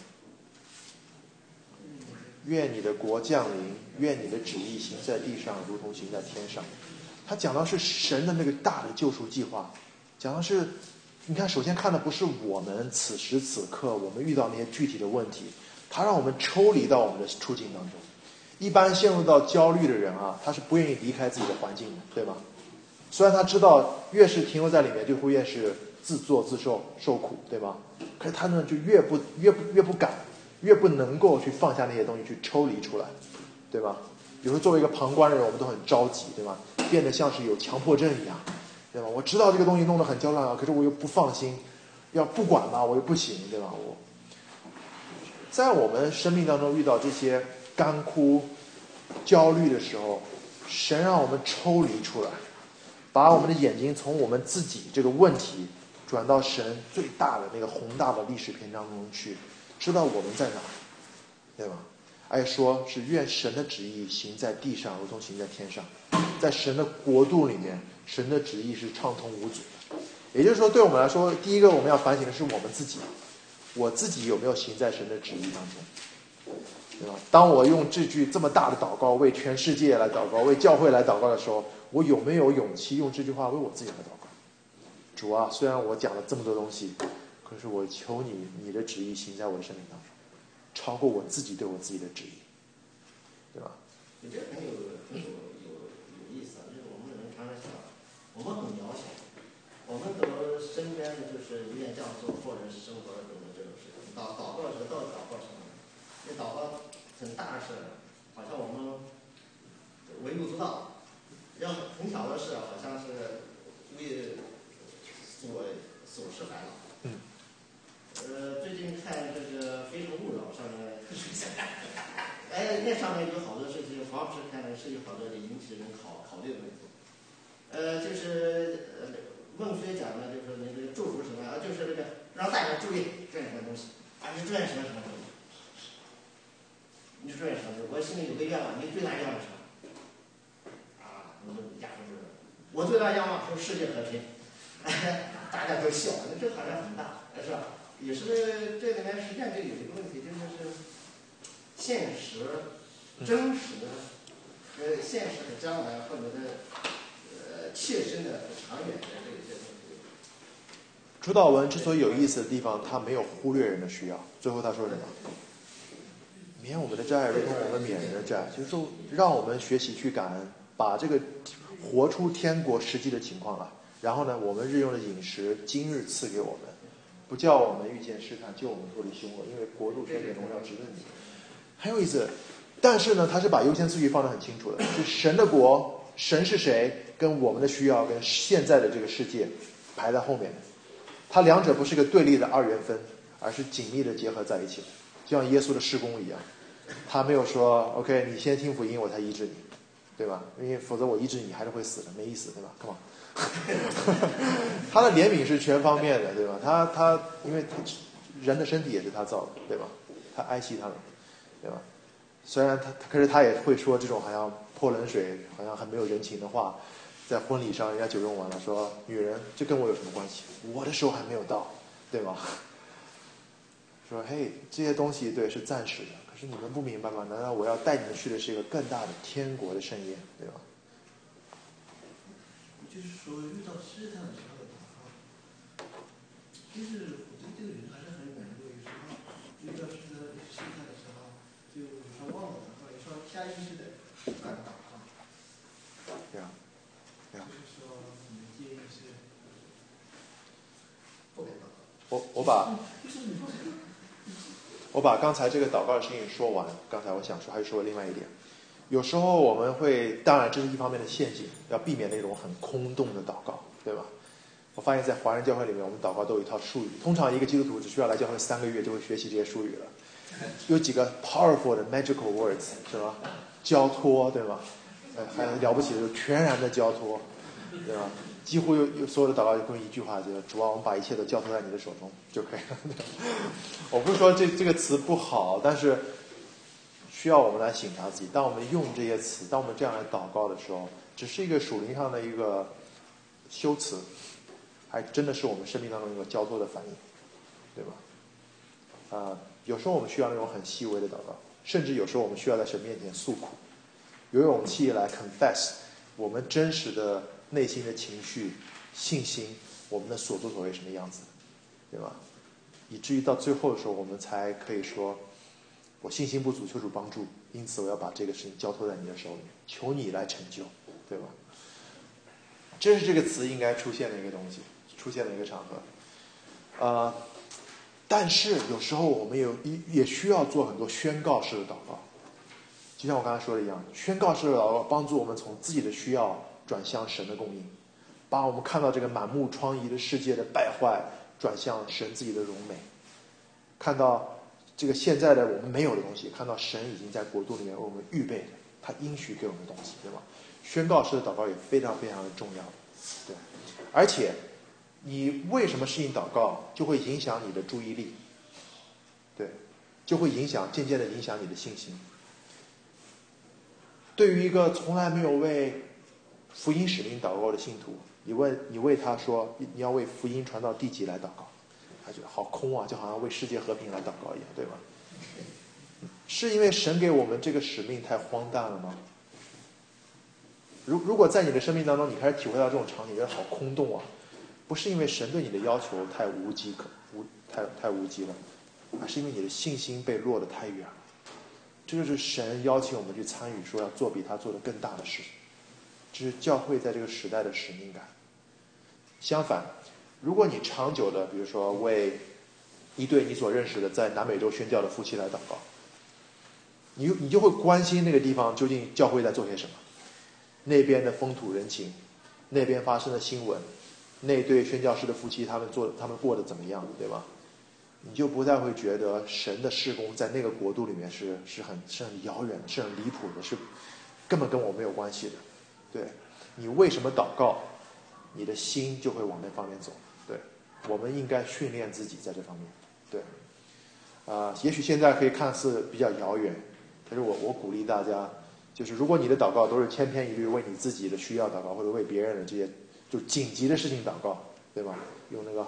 愿你的国降临，愿你的旨意行在地上，如同行在天上。他讲到是神的那个大的救赎计划，讲的是，你看，首先看的不是我们此时此刻我们遇到那些具体的问题，他让我们抽离到我们的处境当中。一般陷入到焦虑的人啊，他是不愿意离开自己的环境的，对吗？虽然他知道越是停留在里面，就会越是自作自受苦，对吗？可是他呢，就越不敢，越不能够去放下那些东西，去抽离出来，对吧？比如说作为一个旁观的人，我们都很着急，对吧？变得像是有强迫症一样，对吧？我知道这个东西弄得很焦乱，可是我又不放心，要不管吧，我又不行，对吧？在我们生命当中遇到这些干枯、焦虑的时候，神让我们抽离出来，把我们的眼睛从我们自己这个问题转到神最大的那个宏大的历史篇章中去，知道我们在哪，对吧？而且说是愿神的旨意行在地上，如同行在天上。在神的国度里面，神的旨意是畅通无阻的。也就是说，对我们来说，第一个我们要反省的是我们自己，我自己有没有行在神的旨意当中，对吧？当我用这句这么大的祷告为全世界来祷告，为教会来祷告的时候，我有没有勇气用这句话为我自己来祷告？主啊，虽然我讲了这么多东西，可是我求你的旨意行在我的生命当中，超过我自己对我自己的旨意，对吧？ 这很有意思啊！就是我们人常常想，我们很渺小，我们和身边的就是一面降做或者是生活中的这种事情，祷告是到底祷告什么？这祷告很大的事，好像我们微不足道；要很小的事，好像是为琐事烦恼。最近看这个《非诚勿扰》上面，那上面有好多事情，黄老师看的是有好多引起人考虑的问题。就是孟非讲的，就是那个祝福什么啊，就是那个让大家注意这两个东西啊，你注意什么什么东西？你注意什么？我心里有个愿望，你最大愿望是什么？啊，我们家就是我最大愿望是世界和平。大家都笑，那这好像很大，是吧？也是这里面实际上就有一个问题，就是现实、真实的现实和将来或者是切身的、长远的这些东西。 主导文之所以有意思的地方，他没有忽略人的需要。最后他说什么？免我们的债，如同我们免人的债，就是说让我们学习去感恩，把这个活出天国实际的情况来。然后呢，我们日用的饮食，今日赐给我们，不叫我们遇见试探，救我们脱离凶恶，因为国度、权柄、荣耀直论你。很有意思，但是呢，他是把优先次序放得很清楚的，就神的国，神是谁，跟我们的需要，跟现在的这个世界排在后面的。它两者不是一个对立的二元分，而是紧密的结合在一起的，就像耶稣的事工一样。他没有说 OK， 你先听福音，我才医治你，对吧？因为否则我医治你还是会死的，没意思，对吧？ Come on。他的怜悯是全方面的，对吧？他因为人的身体也是他造的，对吧？他爱惜他们，对吧？虽然可是他也会说这种好像泼冷水，好像很没有人情的话。在婚礼上，人家酒用完了，说女人这跟我有什么关系？我的时候还没有到，对吗？说嘿，这些东西对是暂时的，可是你们不明白吗？难道我要带你们去的是一个更大的天国的盛宴，对吧？ 就是说遇到试探的时候祷告，就是我觉得这个人还是很软弱，有时候遇到试探的时候，就有时候忘了祷告，有时候下意识的乱祷告。 对啊，对啊。 就是说，你的建议是不给祷告。 我把刚才这个祷告的事情说完。刚才我想说还说另外一点，有时候我们会，当然这是一方面的陷阱，要避免那种很空洞的祷告，对吧？我发现在华人教会里面，我们祷告都有一套术语，通常一个基督徒只需要来教会3个月就会学习这些术语了。有几个 powerful 的 magical words， 是吧？交托，对吧？还了不起的就是全然的交托，对吧？几乎有所有的祷告就跟一句话，就是主啊，我们把一切都交托在你的手中就可以了。我不是说这个词不好，但是需要我们来省察自己。当我们用这些词，当我们这样来祷告的时候，只是一个属灵上的一个修辞，还真的是我们生命当中一个交托的反应，对吧？有时候我们需要那种很细微的祷告，甚至有时候我们需要在神面前诉苦，有勇气来 confess 我们真实的内心的情绪、信心，我们的所作所为什么样子，对吧？以至于到最后的时候，我们才可以说，我信心不足，求主帮助，因此我要把这个事情交托在你的手里，求你来成就，对吧？这是这个词应该出现的一个东西，出现的一个场合。但是有时候我们也需要做很多宣告式的祷告，就像我刚才说的一样，宣告式的祷告帮助我们从自己的需要转向神的供应，把我们看到这个满目疮痍的世界的败坏转向神自己的荣美，看到这个现在的我们没有的东西，看到神已经在国度里面为我们预备的，他应许给我们的东西，对吧？宣告式的祷告也非常非常的重要，对。而且你为什么适应祷告，就会影响你的注意力，对，就会渐渐的影响你的信心。对于一个从来没有为福音使命祷告的信徒，你为他说你要为福音传到地极来祷告，他觉得好空啊，就好像为世界和平来祷告一样，对吧？是因为神给我们这个使命太荒诞了吗？如果在你的生命当中你开始体会到这种场景，觉得好空洞啊，不是因为神对你的要求太无稽了，而是因为你的信心被落得太远了。这就是神邀请我们去参与，说要做比他做的更大的事情，这是教会在这个时代的使命感。相反，如果你长久的比如说为一对你所认识的在南美洲宣教的夫妻来祷告，你就会关心那个地方究竟教会在做些什么，那边的风土人情，那边发生的新闻，那对宣教士的夫妻他们过得怎么样，对吧？你就不再会觉得神的事工在那个国度里面是很遥远的，是很离谱的，是根本跟我没有关系的。对，你为什么祷告，你的心就会往那方面走。对，我们应该训练自己在这方面。对，也许现在可以看似比较遥远，但是我鼓励大家，就是如果你的祷告都是千篇一律为你自己的需要祷告，或者为别人的这些就紧急的事情祷告，对吧？用那个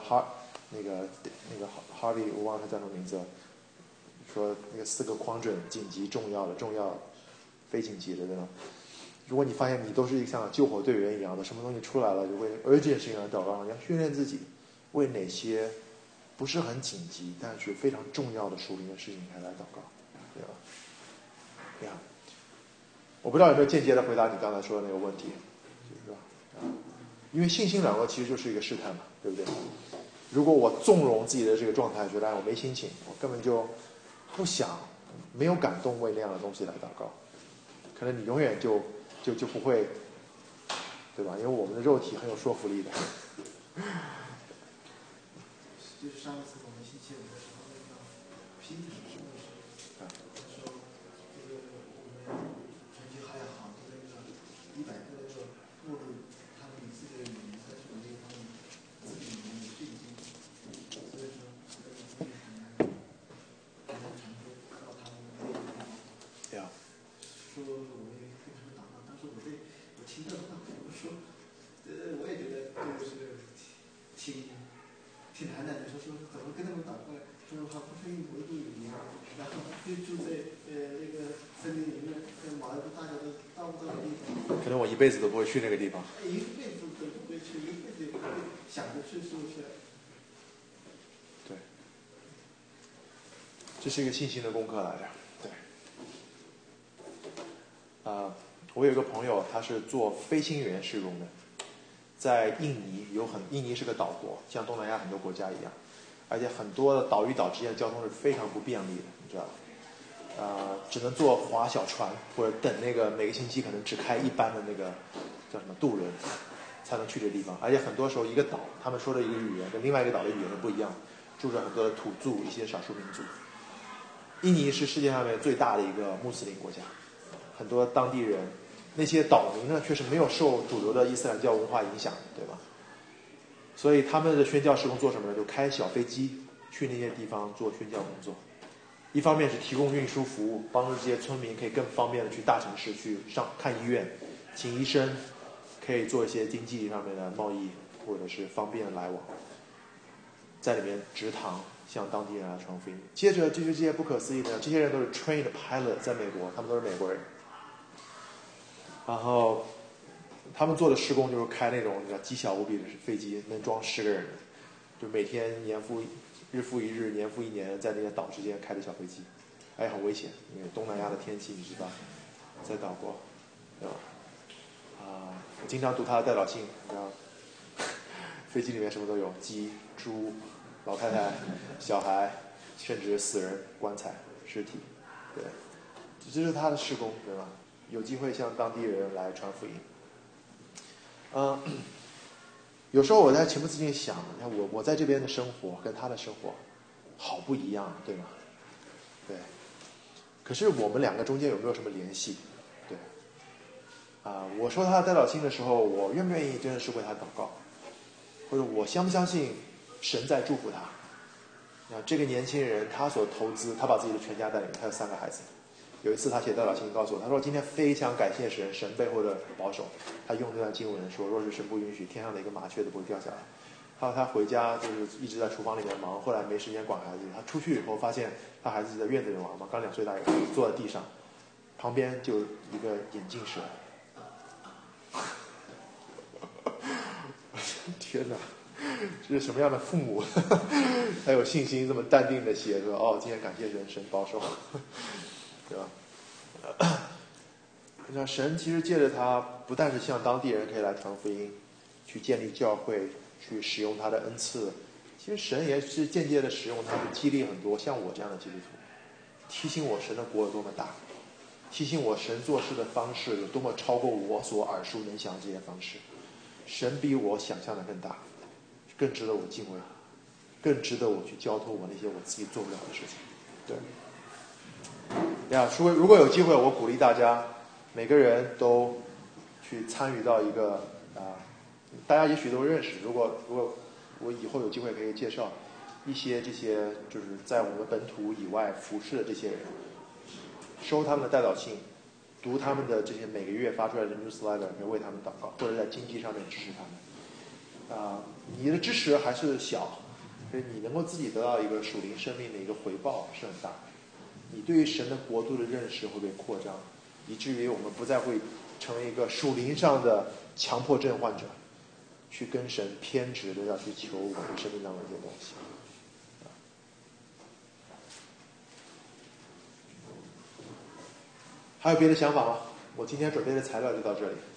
Harvey 我忘了他叫什么名字，说那个4个框准：紧急、重要、非紧急的，对吧？如果你发现你都是像救火队员一样的，什么东西出来了就为 urgent 事情来祷告，你要训练自己为哪些不是很紧急但是非常重要的属灵的事情才来祷告，对吧？对啊，我不知道有没有间接的回答你刚才说的那个问题，是吧？因为信心软弱其实就是一个试探嘛，对不对？如果我纵容自己的这个状态，觉得我没心情，我根本就不想，没有感动为那样的东西来祷告，可能你永远就不会，对吧？因为我们的肉体很有说服力的。 就是上一次我们星期五的时候，那个批的时候，他说这个我们成绩还好，这个100个这个目录，他们以自己的语言在这个地方自己语言有信心，所以说这个东西很难传播到他们那个地方。说我也跟他们祷告，当时我听到他们说，我也觉得这个是挺难的。你说怎么跟他们祷告？说还不会维度语言，然后就在那个森林里面，马路大家都到不到的地方。 可能我一辈子都不会去那个地方。 一辈子都不会去，一辈子也不会想着去，是不是？ 对，这是一个信心的功课来的。对。我有一个朋友，他是做飞行员事工的，在印尼印尼是个岛国，像东南亚很多国家一样，而且很多的岛与岛之间的交通是非常不便利的，你知道吧？只能坐划小船，或者等那个每个星期可能只开一班的那个叫什么渡轮，才能去这个地方。而且很多时候一个岛，他们说的一个语言跟另外一个岛的语言都不一样，住着很多的土著，一些少数民族。印尼是世界上面最大的一个穆斯林国家，很多当地人，那些岛民呢却是没有受主流的伊斯兰教文化影响，对吧？所以他们的宣教事工做什么呢？就开小飞机去那些地方做宣教工作。 一方面是提供运输服务，帮助这些村民可以更方便的去大城市去看医院、请医生，可以做一些经济上面的贸易，或者是方便来往，在里面植堂向当地人来传福音。接着就是这些不可思议的，这些人都是 trained pilot， 在美国，他们都是美国人。然后他们做的施工就是开那种机巧无比的飞机，能装10个人，就每天日复一日，年复一年，在那些岛之间开着小飞机，还很危险，因为东南亚的天气你知道，在岛国，对吧？我经常读他的代祷信，你知道，飞机里面什么都有，鸡、猪、老太太、小孩，甚至死人、棺材、尸体，对，这是他的事工，对吧？有机会向当地人来传福音。有时候我在情不自禁想，你看我在这边的生活跟他的生活好不一样，对吗？对。可是我们两个中间有没有什么联系？对。我说他的代祷信的时候，我愿不愿意真的是为他祷告？或者我相不相信神在祝福他？这个年轻人他所投资，他把自己的全家带领，他有3个孩子。有一次他写代祷信告诉我，他说今天非常感谢神，神背后的保守。他用这段经文说，若是神不允许，天上的一个麻雀都不会掉下来。还有他回家就是一直在厨房里面忙，后来没时间管孩子。他出去以后发现他孩子在院子里玩嘛，刚2岁大一个，坐在地上，旁边就一个眼镜蛇。天哪，这是什么样的父母？还有信心这么淡定的写说，哦，今天感谢神，神保守。对吧？那神其实借着他，不但是向当地人可以来传福音，去建立教会，去使用他的恩赐，其实神也是间接的使用他，激励很多像我这样的基督徒，提醒我神的国有多么大，提醒我神做事的方式有多么超过我所耳熟能详的这些方式。神比我想象的更大，更值得我敬畏，更值得我去交托我那些我自己做不了的事情。对。如果有机会，我鼓励大家每个人都去参与到一个大家也许都认识。如果我以后有机会可以介绍一些这些就是在我们本土以外服侍的这些人，收他们的代祷信，读他们的这些每个月发出来的 newsletter， 为他们祷告，或者在经济上面支持他们。你的支持还是小，所以你能够自己得到一个属灵生命的一个回报是很大的。你对于神的国度的认识会被扩张，以至于我们不再会成为一个属灵上的强迫症患者，去跟神偏执的要去求我们生命当中的一些东西。还有别的想法吗？我今天准备的材料就到这里。